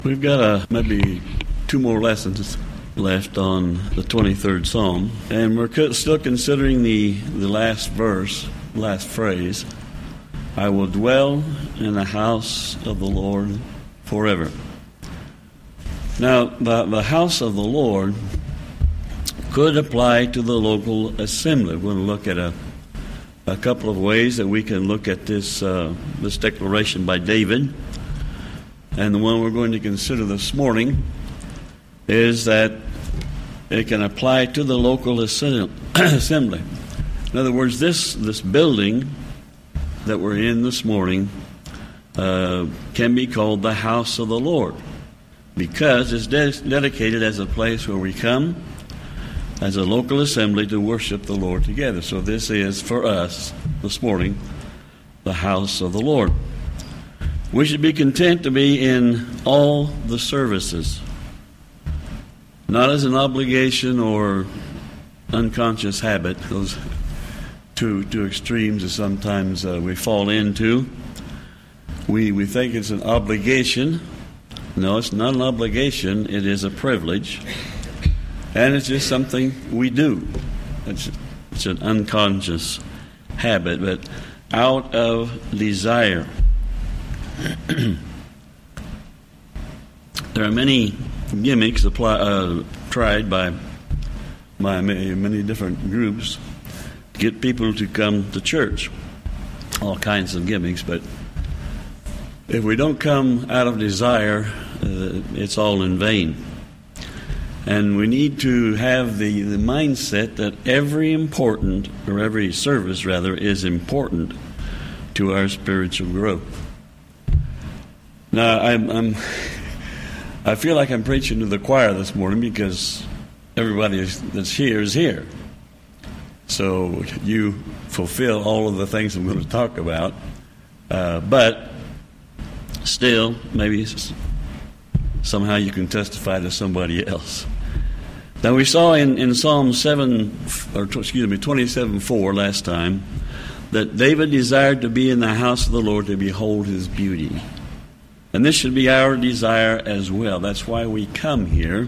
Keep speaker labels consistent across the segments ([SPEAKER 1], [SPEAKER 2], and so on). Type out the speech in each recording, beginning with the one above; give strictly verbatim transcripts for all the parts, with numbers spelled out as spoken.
[SPEAKER 1] We've got uh, maybe two more lessons left on the twenty-third Psalm, and we're co- still considering the, the last verse, last phrase, I will dwell in the house of the Lord forever. Now, the, the house of the Lord could apply to the local assembly. We're going to look at a, a couple of ways that we can look at this, uh, this declaration by David. And the one we're going to consider this morning is that it can apply to the local assembly. In other words, this this building that we're in this morning uh, can be called the house of the Lord because it's de- dedicated as a place where we come as a local assembly to worship the Lord together. So this is, for us this morning, the house of the Lord. We should be content to be in all the services, not as an obligation or unconscious habit, those two, two extremes that sometimes uh, we fall into. We, we think it's an obligation. No, it's not an obligation. It is a privilege. And it's just something we do. It's, it's an unconscious habit, but out of desire. There are many gimmicks apply, uh, tried by, by many, many different groups to get people to come to church. All kinds of gimmicks, but if we don't come out of desire, uh, it's all in vain. And we need to have the, the mindset that every important, or every service rather, is important to our spiritual growth. Now, I'm, I'm, I feel like I'm preaching to the choir this morning because everybody that's here is here. So you fulfill all of the things I'm going to talk about. Uh, but still, maybe somehow you can testify to somebody else. Now, we saw in, in Psalm seven, or excuse me, twenty-seven four last time, that David desired to be in the house of the Lord to behold his beauty. And this should be our desire as well. That's why we come here,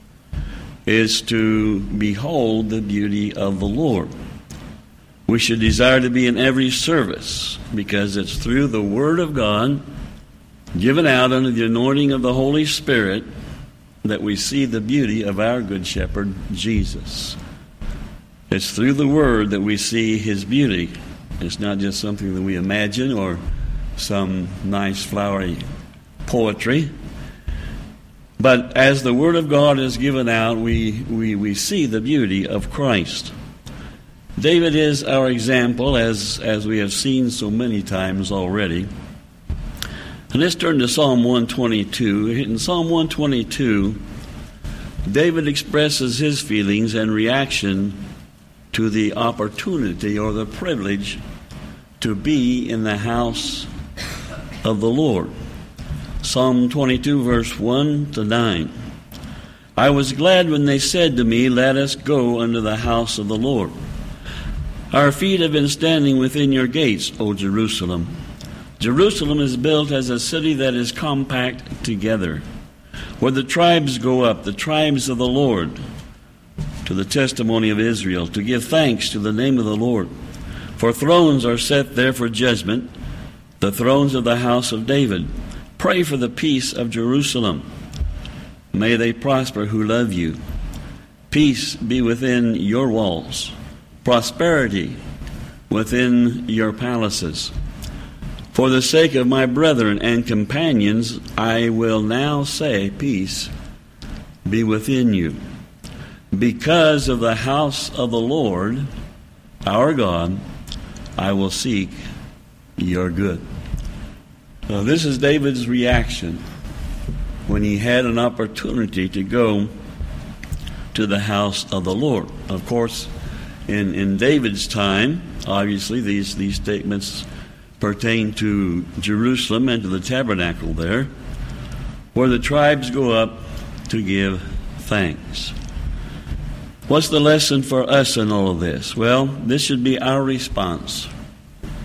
[SPEAKER 1] is to behold the beauty of the Lord. We should desire to be in every service, because it's through the Word of God, given out under the anointing of the Holy Spirit, that we see the beauty of our Good Shepherd, Jesus. It's through the Word that we see His beauty. It's not just something that we imagine or some nice flowery poetry. But as the Word of God is given out, we, we, we see the beauty of Christ. David is our example, as, as we have seen so many times already. And let's turn to Psalm one twenty-two. In Psalm one twenty-two, David expresses his feelings and reaction to the opportunity or the privilege to be in the house of the Lord. Psalm twenty-two, verse one to nine. I was glad when they said to me, let us go unto the house of the Lord. Our feet have been standing within your gates, O Jerusalem. Jerusalem is built as a city that is compact together, where the tribes go up, the tribes of the Lord, to the testimony of Israel, to give thanks to the name of the Lord. For thrones are set there for judgment, the thrones of the house of David. Pray for the peace of Jerusalem. May they prosper who love you. Peace be within your walls, prosperity within your palaces. For the sake of my brethren and companions, I will now say, peace be within you. Because of the house of the Lord, our God, I will seek your good. Now, this is David's reaction when he had an opportunity to go to the house of the Lord. Of course, in, in David's time, obviously, these, these statements pertain to Jerusalem and to the tabernacle there, where the tribes go up to give thanks. What's the lesson for us in all of this? Well, this should be our response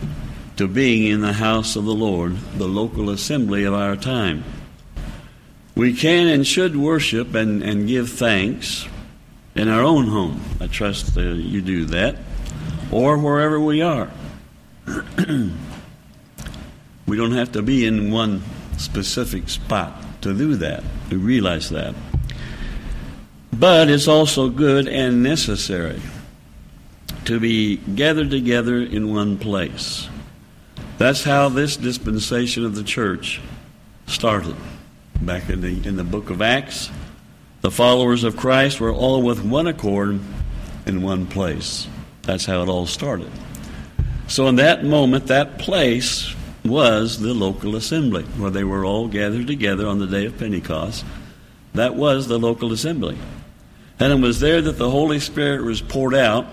[SPEAKER 1] to being in the house of the Lord, the local assembly of our time. We can and should worship and, and give thanks in our own home. I trust that you do that. Or wherever we are. We don't have to be in one specific spot to do that. We realize that. But it's also good and necessary to be gathered together in one place. That's how this dispensation of the church started. Back in the in the book of Acts, the followers of Christ were all with one accord in one place. That's how it all started. So in that moment, that place was the local assembly, where they were all gathered together on the day of Pentecost. That was the local assembly. And it was there that the Holy Spirit was poured out,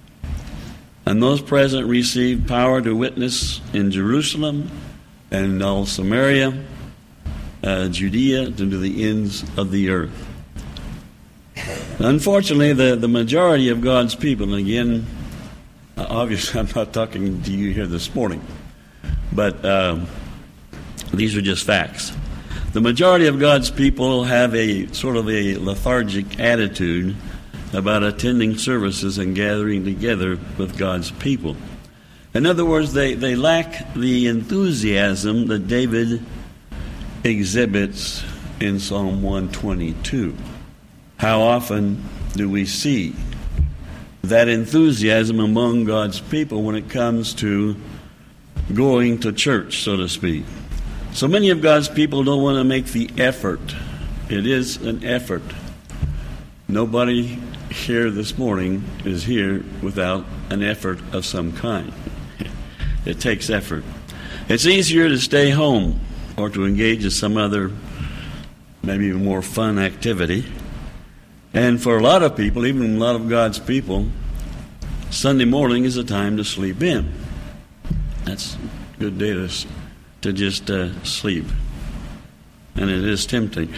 [SPEAKER 1] and those present received power to witness in Jerusalem and all Samaria, uh, Judea, and to the ends of the earth. Unfortunately, the, the majority of God's people, and again, obviously I'm not talking to you here this morning, but um, these are just facts. The majority of God's people have a sort of a lethargic attitude about attending services and gathering together with God's people. In other words, they, they lack the enthusiasm that David exhibits in Psalm one twenty-two. How often do we see that enthusiasm among God's people when it comes to going to church, so to speak? So many of God's people don't want to make the effort. It is an effort. Nobody here this morning is here without an effort of some kind. It takes effort. It's easier to stay home or to engage in some other, maybe more fun activity. And for a lot of people, even a lot of God's people, Sunday morning is a time to sleep in. That's a good day to, to just uh, sleep. And it is tempting.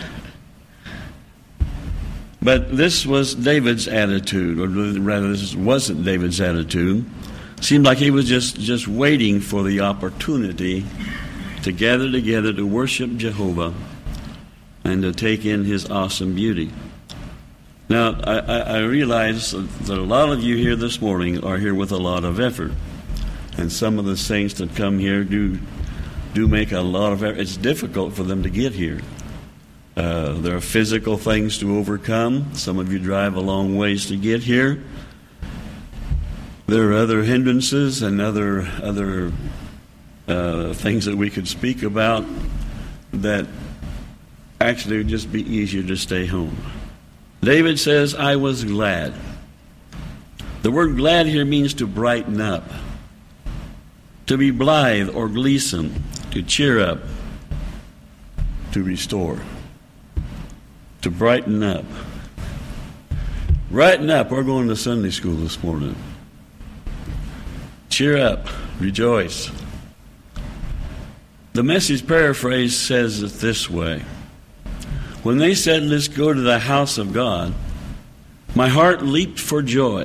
[SPEAKER 1] But this was David's attitude, or rather this wasn't David's attitude. It seemed like he was just, just waiting for the opportunity to gather together to worship Jehovah and to take in his awesome beauty. Now, I, I realize that a lot of you here this morning are here with a lot of effort. And some of the saints that come here do do make a lot of effort. It's difficult for them to get here. Uh, there are physical things to overcome. Some of you drive a long ways to get here. There are other hindrances and other, other uh, things that we could speak about that actually would just be easier to stay home. David says, I was glad. The word glad here means to brighten up, to be blithe or gleesome, to cheer up, to restore, to brighten up. Brighten up. We're going to Sunday school this morning. Cheer up. Rejoice. The Message paraphrase says it this way. When they said, let's go to the house of God, my heart leaped for joy.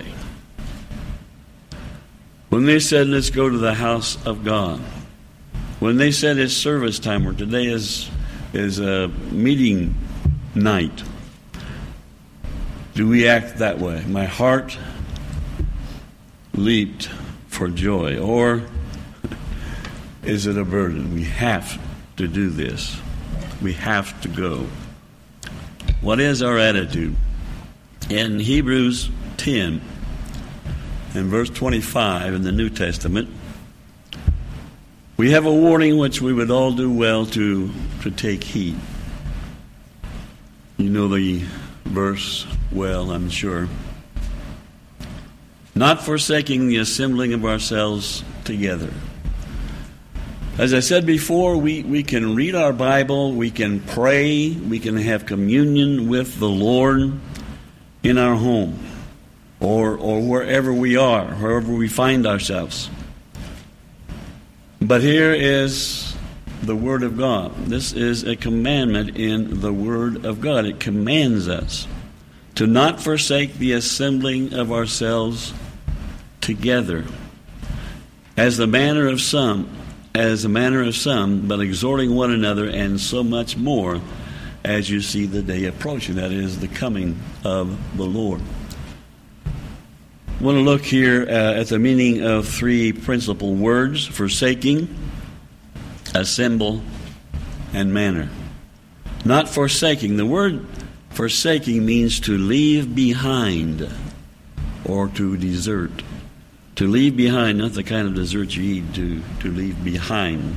[SPEAKER 1] When they said, let's go to the house of God. When they said it's service time, or today is, is a meeting night, do we act that way? My heart leaped for joy. Or is it a burden? We have to do this. We have to go. What is our attitude? In Hebrews ten, in verse twenty-five in the New Testament, we have a warning which we would all do well to, to take heed. You know the verse well, I'm sure. Not forsaking the assembling of ourselves together. As I said before, we, we can read our Bible, we can pray, we can have communion with the Lord in our home or, or wherever we are, wherever we find ourselves. But here is the Word of God. This is a commandment in the Word of God. It commands us to not forsake the assembling of ourselves together, as the manner of some, as the manner of some, but exhorting one another, and so much more as you see the day approaching. That is the coming of the Lord. I want to look here uh, at the meaning of three principal words: forsaking, assemble, and manner. Not forsaking. The word forsaking means to leave behind or to desert. To leave behind, not the kind of dessert you eat, to, to leave behind.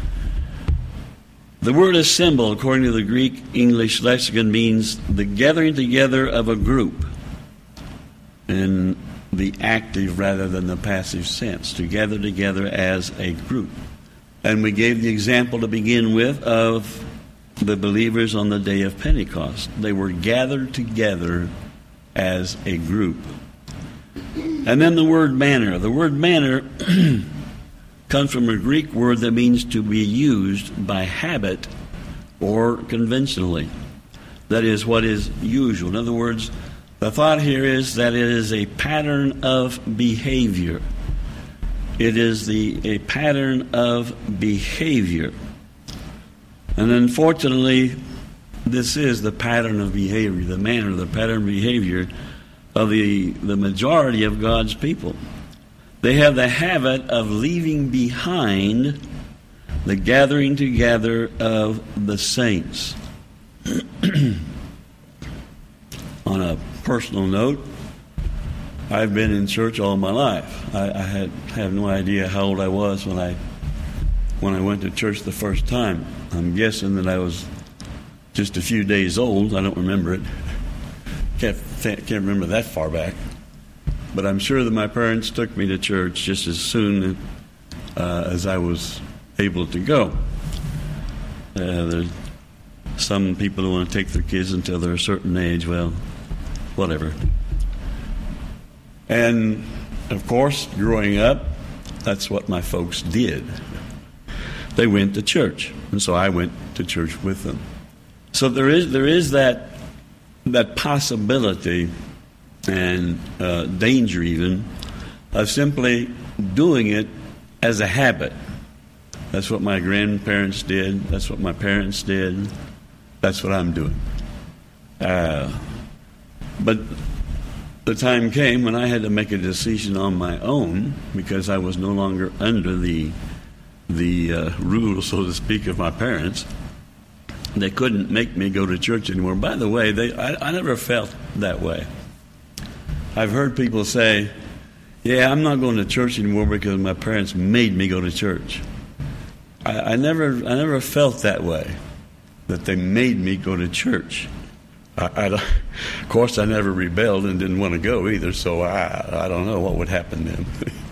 [SPEAKER 1] The word assemble, according to the Greek English lexicon, means the gathering together of a group in the active rather than the passive sense, to gather together as a group. And we gave the example to begin with of the believers on the day of Pentecost. They were gathered together as a group. And then the word manner. The word manner comes from a Greek word that means to be used by habit or conventionally. That is what is usual. In other words, the thought here is that it is a pattern of behavior. It is the a pattern of behavior. And unfortunately, this is the pattern of behavior, the manner, the pattern of behavior of the, the majority of God's people. They have the habit of leaving behind the gathering together of the saints. On a personal note, I've been in church all my life. I, I had have no idea how old I was when I when I went to church the first time. I'm guessing that I was just a few days old. I don't remember it. Can't, can't remember that far back. But I'm sure that my parents took me to church just as soon uh, as I was able to go. Uh, there's some people who want to take their kids until they're a certain age. Well, whatever. And, of course, growing up, that's what my folks did. They went to church, and so I went to church with them. So there is there is that that possibility and uh, danger even of simply doing it as a habit. That's what my grandparents did. That's what my parents did. That's what I'm doing. Uh, but the time came when I had to make a decision on my own because I was no longer under the the uh, rule, so to speak, of my parents. They couldn't make me go to church anymore. By the way, they I, I never felt that way. I've heard people say, yeah, I'm not going to church anymore because my parents made me go to church. I, I never I never felt that way, that they made me go to church. I, I, of course, I never rebelled and didn't want to go either, so I, I don't know what would happen then.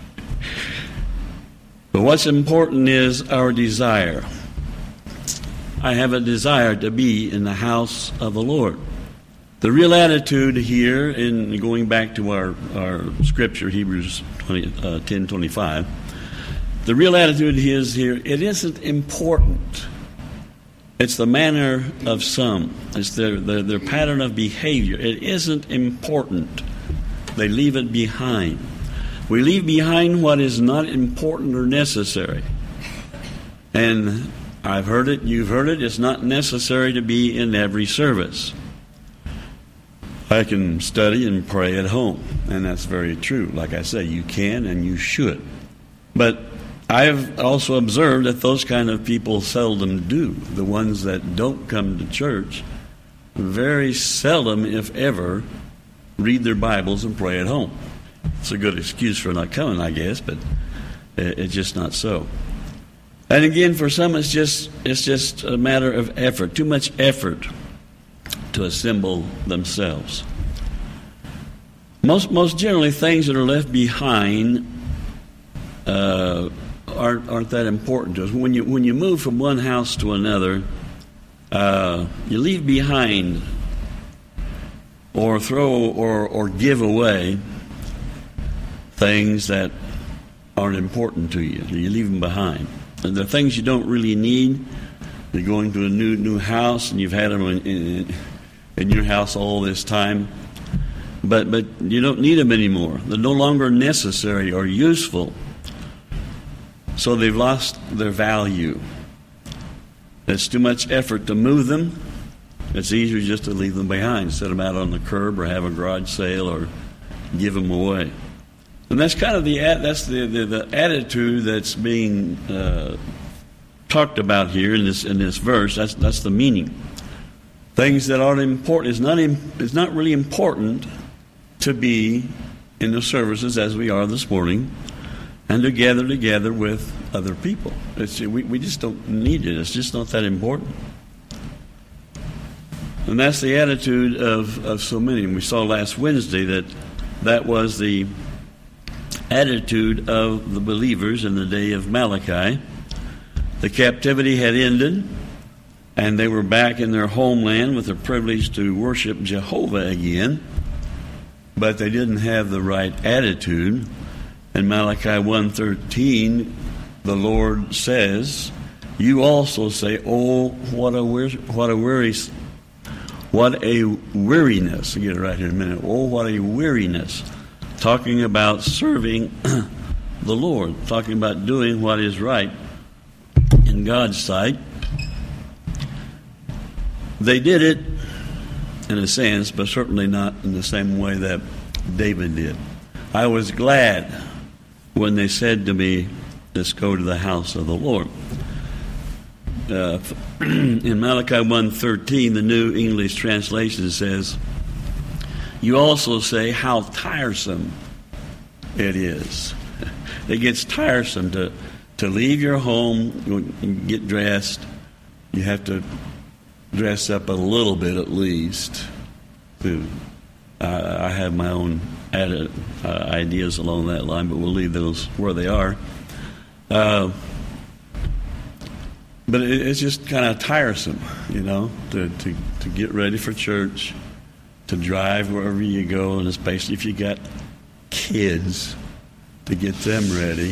[SPEAKER 1] But what's important is our desire. I have a desire to be in the house of the Lord. The real attitude here, in going back to our, our scripture, Hebrews ten twenty-five, the real attitude is here, it isn't important. It's the manner of some. It's their, their, their pattern of behavior. It isn't important. They leave it behind. We leave behind what is not important or necessary. And I've heard it, you've heard it, it's not necessary to be in every service. I can study and pray at home, and that's very true. Like I say, you can and you should. But I've also observed that those kind of people seldom do. The ones that don't come to church very seldom, if ever, read their Bibles and pray at home. It's a good excuse for not coming, I guess, but it's just not so. And again, for some, it's just it's just a matter of effort, too much effort to assemble themselves. Most most generally, things that are left behind uh, aren't aren't that important to us. When you when you move from one house to another, uh, you leave behind or throw or or give away things that aren't important to you. You leave them behind. And the things you don't really need. You're going to a new new house, and you've had them in, in, in your house all this time, but but you don't need them anymore. They're no longer necessary or useful, so they've lost their value. It's too much effort to move them, It's easier just to leave them behind, set them out on the curb or have a garage sale or give them away. And that's kind of the that's the, the, the attitude that's being uh, talked about here in this in this verse. That's that's the meaning. Things that aren't important. It's not it's not really important to be in the services as we are this morning, and to gather together with other people. It's, we we just don't need it. It's just not that important. And that's the attitude of, of so many. And we saw last Wednesday that that was the attitude of the believers in the day of Malachi. The captivity had ended, and they were back in their homeland with the privilege to worship Jehovah again, but they didn't have the right attitude. In Malachi one thirteen, the Lord says, "You also say, oh, what a weary, what a weary, what a weariness." I'll get it right here in a minute. Oh, what a weariness. Talking about serving the Lord, talking about doing what is right in God's sight. They did it in a sense, but certainly not in the same way that David did. I was glad when they said to me, "Let's go to the house of the Lord." Uh, in Malachi one thirteen, the New English Translation says, "You also say how tiresome it is." It gets tiresome to, to leave your home, get dressed. You have to dress up a little bit at least. To, uh, I have my own added, uh, ideas along that line, but we'll leave those where they are. Uh, but it, it's just kind of tiresome, you know, to, to, to get ready for church, to drive wherever you go, and especially if you got kids, to get them ready.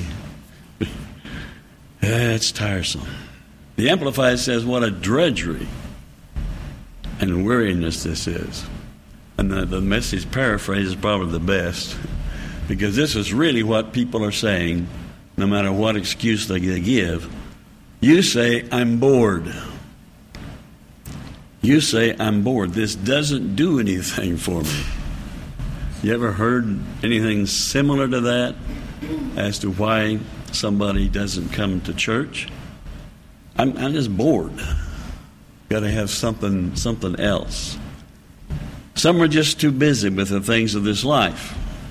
[SPEAKER 1] It's tiresome. The Amplified says, what a drudgery and weariness this is. And the, the Message paraphrase is probably the best, because this is really what people are saying, no matter what excuse they give. You say, "I'm bored." You say, "I'm bored. This doesn't do anything for me." You ever heard anything similar to that as to why somebody doesn't come to church? I'm, I'm just bored. Got to have something, something else. Some are just too busy with the things of this life.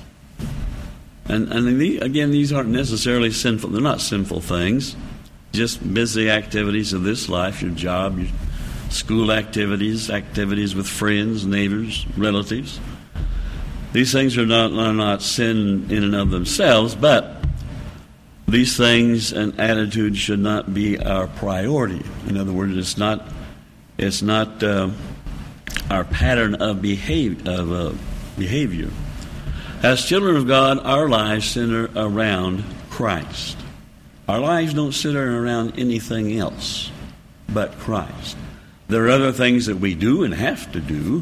[SPEAKER 1] And, and the, again, these aren't necessarily sinful. They're not sinful things. Just busy activities of this life, your job, your school activities, activities with friends, neighbors, relatives. These things are not, are not sin in and of themselves, but these things and attitudes should not be our priority. In other words, it's not, it's not uh, our pattern of, behave, of uh, behavior. As children of God, our lives center around Christ. Our lives don't center around anything else but Christ. There are other things that we do and have to do,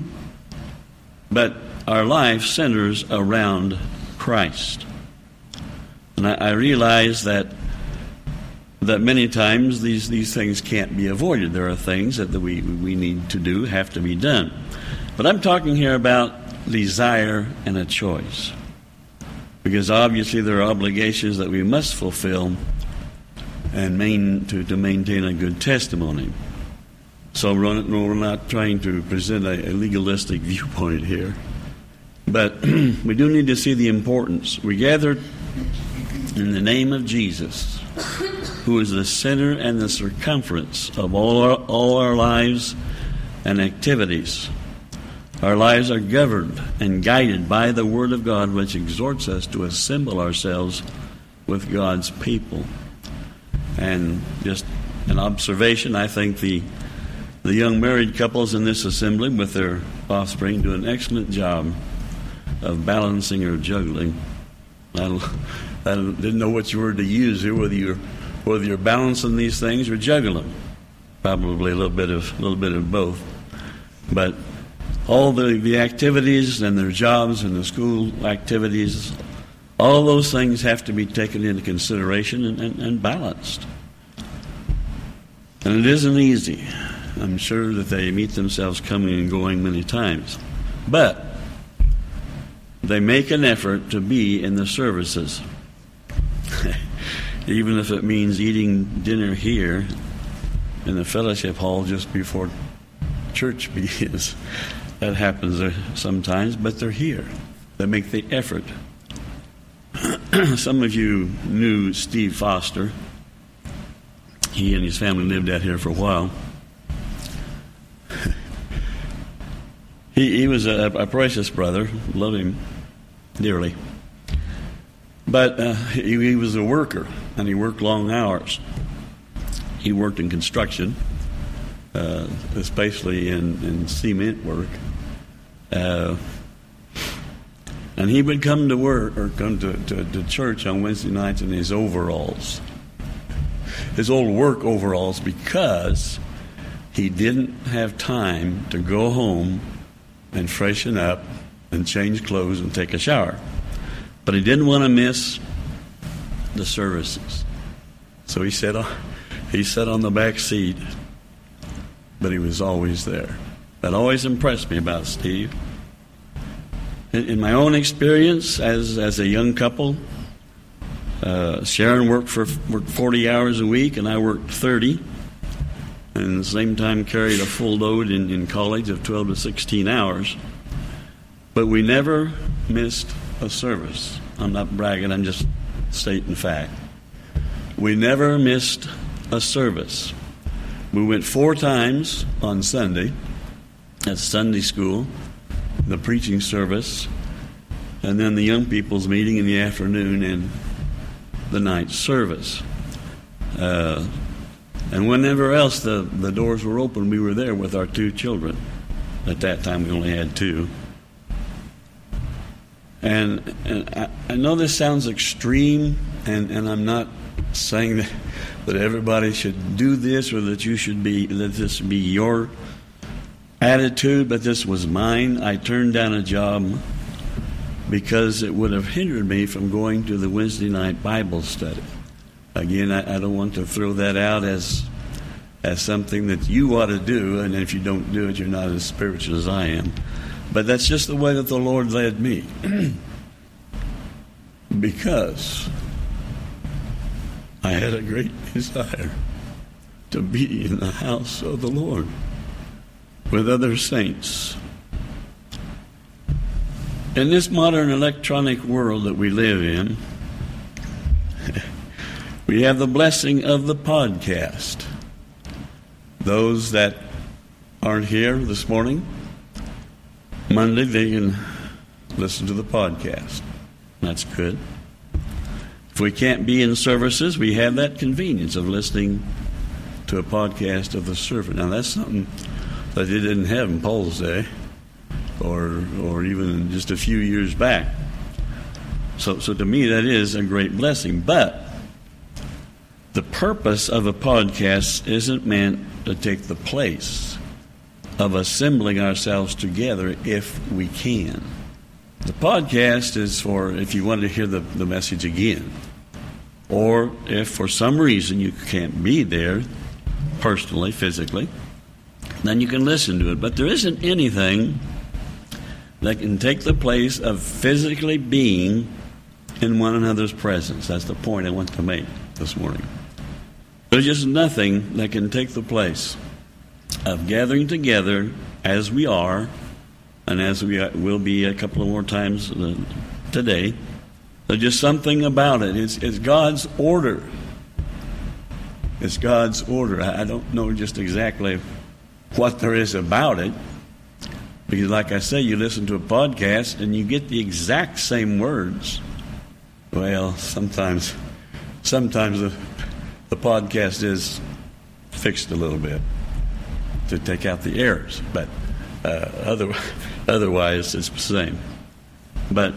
[SPEAKER 1] but our life centers around Christ. And I, I realize that that many times these, these things can't be avoided. There are things that, that we, we need to do, have to be done. But I'm talking here about desire and a choice. Because obviously there are obligations that we must fulfill and main, to, to maintain a good testimony. So we're not, we're not trying to present a, a legalistic viewpoint here. But we do need to see the importance. We gathered in the name of Jesus, who is the center and the circumference of all our, all our lives and activities. Our lives are governed and guided by the Word of God, which exhorts us to assemble ourselves with God's people. And just an observation, I think the the young married couples in this assembly with their offspring do an excellent job of balancing or juggling. I, don't, I didn't know which word to use here, whether you're whether you're balancing these things or juggling. Probably a little bit of a little bit of both. But all the, the activities and their jobs and the school activities, all those things have to be taken into consideration and, and, and balanced. And it isn't easy. I'm sure that they meet themselves coming and going many times. But they make an effort to be in the services. Even if it means eating dinner here in the fellowship hall just before church begins. That happens sometimes, but they're here. They make the effort. Some of you knew Steve Foster. He and his family lived out here for a while. he, he was a, a precious brother. Loved him dearly. But uh, he, he was a worker, and he worked long hours. He worked in construction, uh, especially in, in cement work. Uh, and he would come to work or come to, to, to church on Wednesday nights in his overalls, his old work overalls, because he didn't have time to go home and freshen up and change clothes and take a shower. But he didn't want to miss the services. So he sat on, he sat on the back seat, but he was always there. That always impressed me about Steve. In, in my own experience as, as a young couple, uh, Sharon worked for worked forty hours a week, and I worked thirty. And at the same time carried a full load in, in college of twelve to sixteen hours. But we never missed a service. I'm not bragging, I'm just stating fact. We never missed a service. We went four times on Sunday at Sunday school, the preaching service, and then the young people's meeting in the afternoon and the night service. Uh, and whenever else the, the doors were open, we were there with our two children. At that time, we only had two. And, and I, I know this sounds extreme, and, and I'm not saying that, that everybody should do this or that you should be, that this be your attitude, but this was mine. I turned down a job because it would have hindered me from going to the Wednesday night Bible study. Again, I, I don't want to throw that out as as something that you ought to do, and if you don't do it, you're not as spiritual as I am. But that's just the way that the Lord led me. Because I had a great desire to be in the house of the Lord with other saints. In this modern electronic world that we live in, we have the blessing of the podcast. Those that aren't here this morning, Monday, they can listen to the podcast. That's good. If we can't be in services, we have that convenience of listening to a podcast of the servant. Now, that's something that they didn't have in Paul's day, or or even just a few years back. So, so to me, that is a great blessing. But the purpose of a podcast isn't meant to take the place of assembling ourselves together if we can. The podcast is for if you want to hear the, the message again, or if for some reason you can't be there personally, physically, then you can listen to it. But there isn't anything that can take the place of physically being in one another's presence. That's the point I want to make this morning. There's just nothing that can take the place of gathering together as we are, and as we will be a couple of more times today. There's just something about it. It's, it's God's order. It's God's order. I don't know just exactly what there is about it, because like I say, you listen to a podcast and you get the exact same words. Well, sometimes sometimes the, the podcast is fixed a little bit to take out the errors, but uh, other, otherwise it's the same. But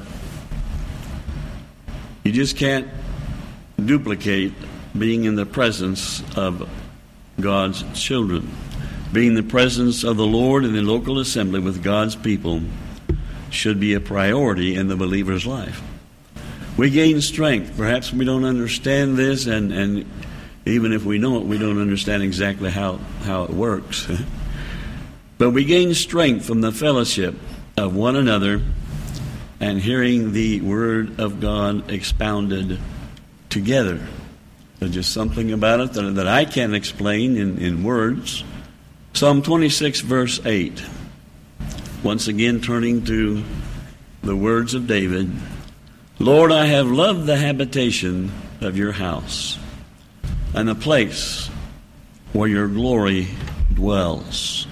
[SPEAKER 1] you just can't duplicate being in the presence of God's children. Being in the presence of the Lord in the local assembly with God's people should be a priority in the believer's life. We gain strength. Perhaps we don't understand this, and, and Even if we know it, we don't understand exactly how, how it works. But we gain strength from the fellowship of one another and hearing the Word of God expounded together. There's just something about it that, that I can't explain in, in words. Psalm twenty-six, verse eight. Once again, turning to the words of David. Lord, I have loved the habitation of your house and the place where your glory dwells.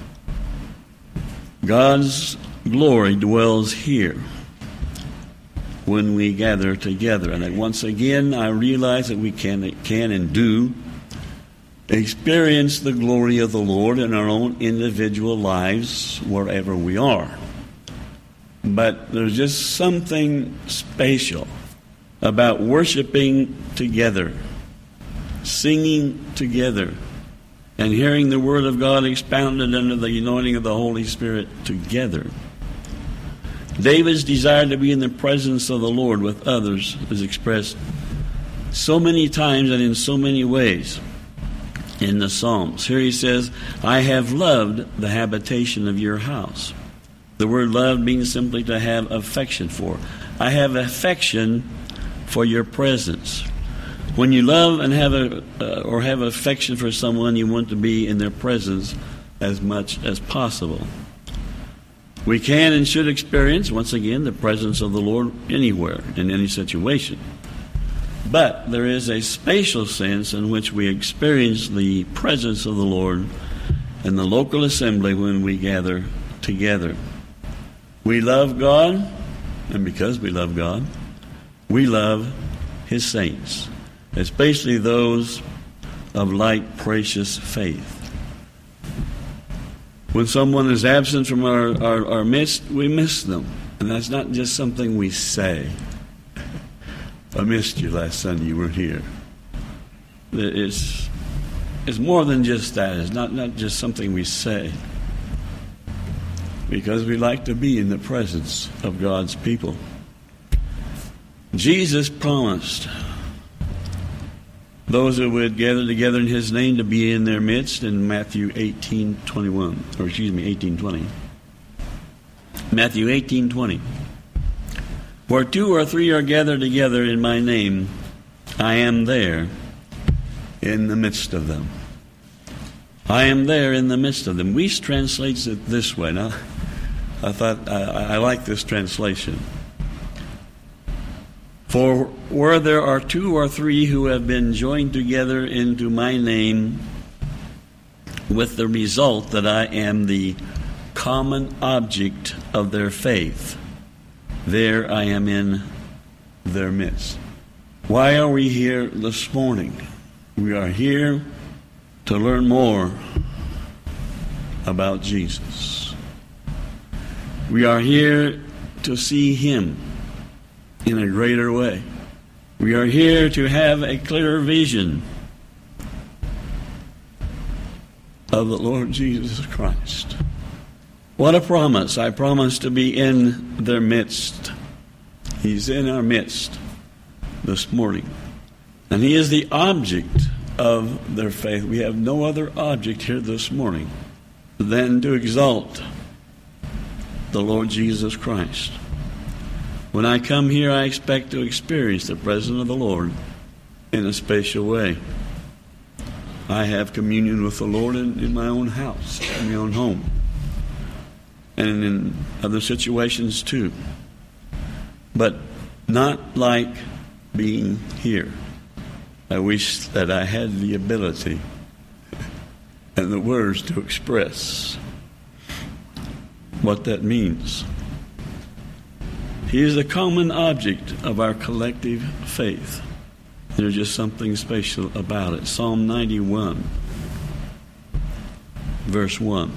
[SPEAKER 1] God's glory dwells here when we gather together. And once again, I realize that we can, can and do experience the glory of the Lord in our own individual lives wherever we are. But there's just something special about worshiping together, singing together, and hearing the Word of God expounded under the anointing of the Holy Spirit together. David's desire to be in the presence of the Lord with others is expressed so many times and in so many ways in the Psalms. Here he says, I have loved the habitation of your house. The word love means simply to have affection for. I have affection for your presence. When you love and have a uh, or have affection for someone, you want to be in their presence as much as possible. We can and should experience, once again, the presence of the Lord anywhere, in any situation. But there is a spatial sense in which we experience the presence of the Lord in the local assembly when we gather together. We love God, and because we love God, we love His saints, especially those of like precious faith. When someone is absent from our, our, our midst, we miss them. And that's not just something we say. I missed you last Sunday, you weren't here. It's, it's more than just that. It's not, not just something we say. Because we like to be in the presence of God's people. Jesus promised those who would gather together in His name to be in their midst in Matthew eighteen twenty-one, or excuse me, eighteen twenty. Matthew eighteen twenty. Where two or three are gathered together in my name, I am there in the midst of them. I am there in the midst of them. Weiss translates it this way. Now, I thought I, I like this translation. For where there are two or three who have been joined together into my name, with the result that I am the common object of their faith, there I am in their midst. Why are we here this morning? We are here to learn more about Jesus. We are here to see Him in a greater way. We are here to have a clearer vision of the Lord Jesus Christ. What a promise. I promise to be in their midst. He's in our midst this morning. And He is the object of their faith. We have no other object here this morning than to exalt the Lord Jesus Christ. When I come here, I expect to experience the presence of the Lord in a special way. I have communion with the Lord in, in my own house, in my own home, and in other situations too. But not like being here. I wish that I had the ability and the words to express what that means. He is the common object of our collective faith. There's just something special about it. Psalm ninety-one, verse one.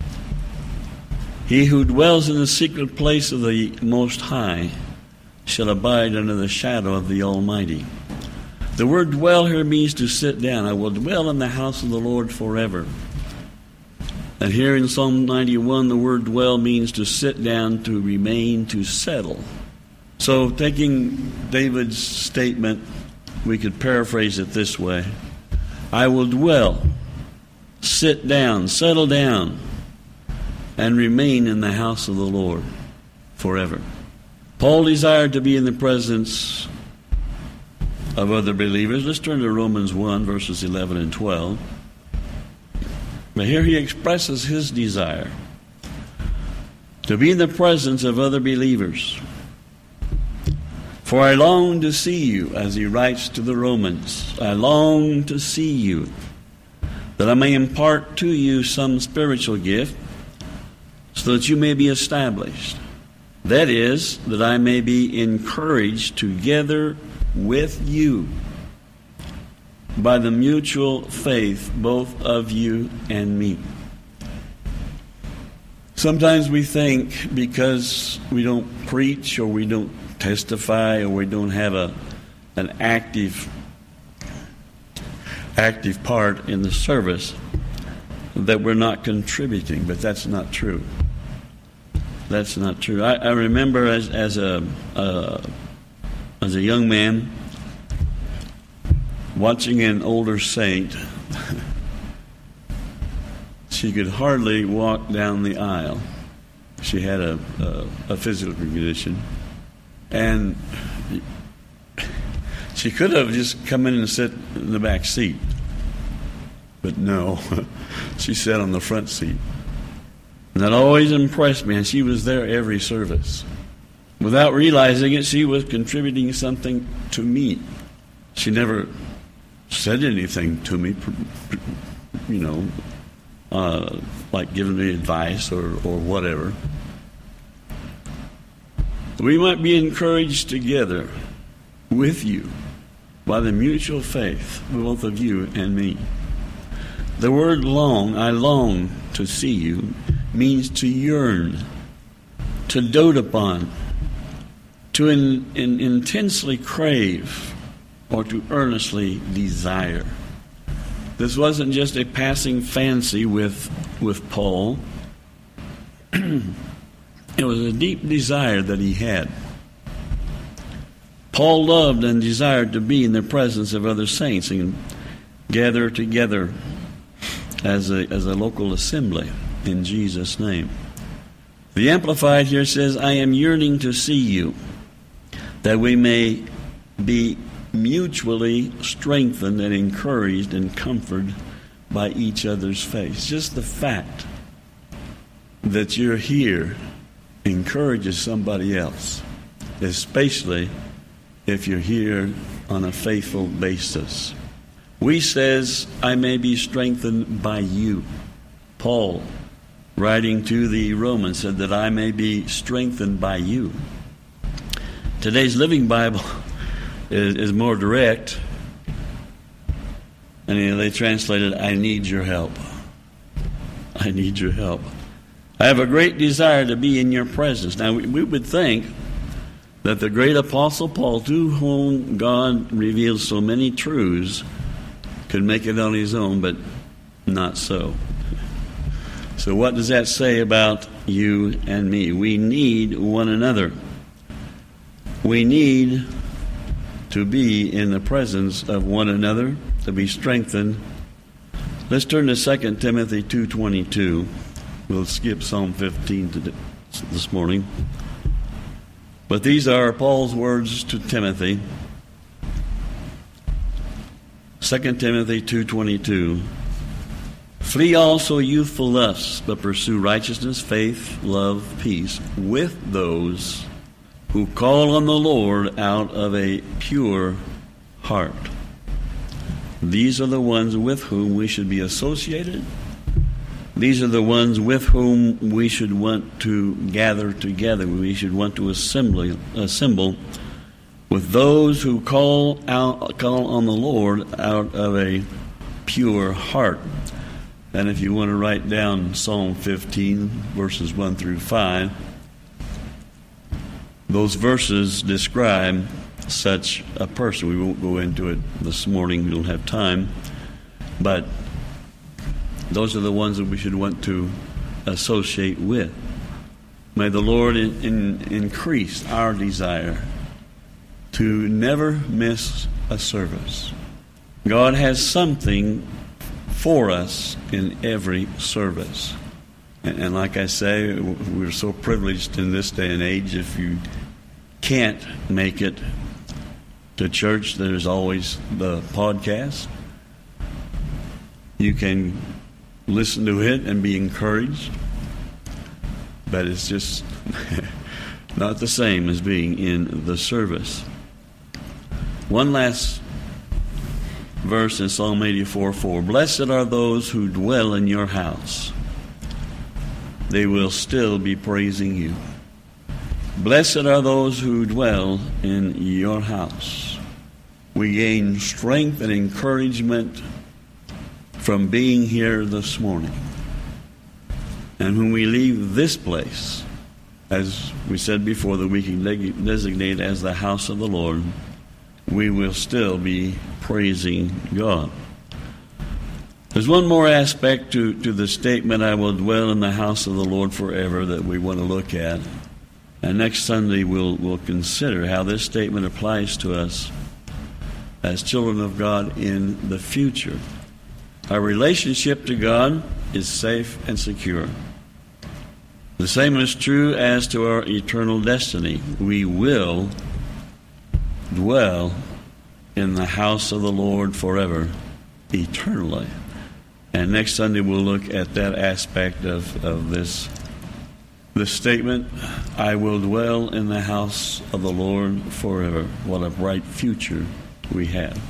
[SPEAKER 1] He who dwells in the secret place of the Most High shall abide under the shadow of the Almighty. The word dwell here means to sit down. I will dwell in the house of the Lord forever. And here in Psalm ninety-one, the word dwell means to sit down, to remain, to settle. So taking David's statement, we could paraphrase it this way. I will dwell, sit down, settle down, and remain in the house of the Lord forever. Paul desired to be in the presence of other believers. Let's turn to Romans one, verses eleven and twelve. But here he expresses his desire to be in the presence of other believers. For I long to see you, as he writes to the Romans, I long to see you, that I may impart to you some spiritual gift, so that you may be established. That is, that I may be encouraged together with you by the mutual faith both of you and me. Sometimes we think because we don't preach or we don't testify or we don't have a an active active part in the service that we're not contributing, but that's not true. That's not true. I, I remember as as a uh, as a young man watching an older saint. She could hardly walk down the aisle. She had a, a, a physical condition. And she could have just come in and sit in the back seat. But no, she sat on the front seat. And that always impressed me. And she was there every service. Without realizing it, she was contributing something to me. She never said anything to me, you know, uh, like giving me advice or, or whatever. We might be encouraged together with you by the mutual faith, both of you and me. The word long, I long to see you, means to yearn, to dote upon, to in, in, intensely crave, or to earnestly desire. This wasn't just a passing fancy with, with Paul. It was a deep desire that he had. Paul loved and desired to be in the presence of other saints and gather together as a, as a local assembly in Jesus' name. The Amplified here says, I am yearning to see you, that we may be mutually strengthened and encouraged and comforted by each other's faith. Just the fact that you're here encourages somebody else, especially if you're here on a faithful basis. We says, I may be strengthened by you. Paul, writing to the Romans, said that I may be strengthened by you. Today's Living Bible is, is more direct. And you know, they translated, I need your help. I need your help. I have a great desire to be in your presence. Now, we, we would think that the great Apostle Paul, to whom God revealed so many truths, could make it on his own, but not so. So what does that say about you and me? We need one another. We need to be in the presence of one another, to be strengthened. Let's turn to Second Timothy two twenty-two. We'll skip Psalm fifteen today, this morning. But these are Paul's words to Timothy. Second Timothy two twenty-two. Flee also youthful lusts, but pursue righteousness, faith, love, peace, with those who call on the Lord out of a pure heart. These are the ones with whom we should be associated. These are the ones with whom we should want to gather together. We should want to assemble, assemble with those who call out, call on the Lord out of a pure heart. And if you want to write down Psalm fifteen, verses one through five, those verses describe such a person. We won't go into it this morning. We don't have time. But those are the ones that we should want to associate with. May the Lord in, in, increase our desire to never miss a service. God has something for us in every service. And, and like I say, we're so privileged in this day and age. If you can't make it to church, there's always the podcast. You can listen to it and be encouraged, but it's just not the same as being in the service. One last verse in Psalm eighty-four four. Blessed are those who dwell in your house. They will still be praising you. Blessed are those who dwell in your house. We gain strength and encouragement from being here this morning. And when we leave this place, as we said before, that we can designate as the house of the Lord, we will still be praising God. There's one more aspect to, to the statement, I will dwell in the house of the Lord forever, that we want to look at. And next Sunday we'll, we'll consider how this statement applies to us as children of God in the future. Our relationship to God is safe and secure. The same is true as to our eternal destiny. We will dwell in the house of the Lord forever, eternally. And next Sunday we'll look at that aspect of, of this, this statement, I will dwell in the house of the Lord forever. What a bright future we have.